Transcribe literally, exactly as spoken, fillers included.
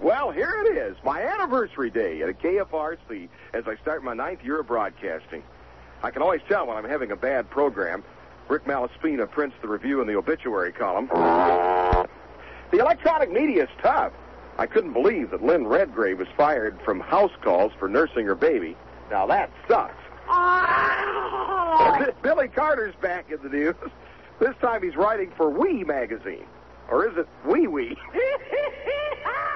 Well, here it is, my anniversary day at a K F R C as I start my ninth year of broadcasting. I can always tell when I'm having a bad program. Rick Malaspina prints the review in the obituary column. The electronic media is tough. I couldn't believe that Lynn Redgrave was fired from house calls for nursing her baby. Now that sucks. Billy Carter's back in the news. This time he's writing for Wee magazine. Or is it Wee Wee?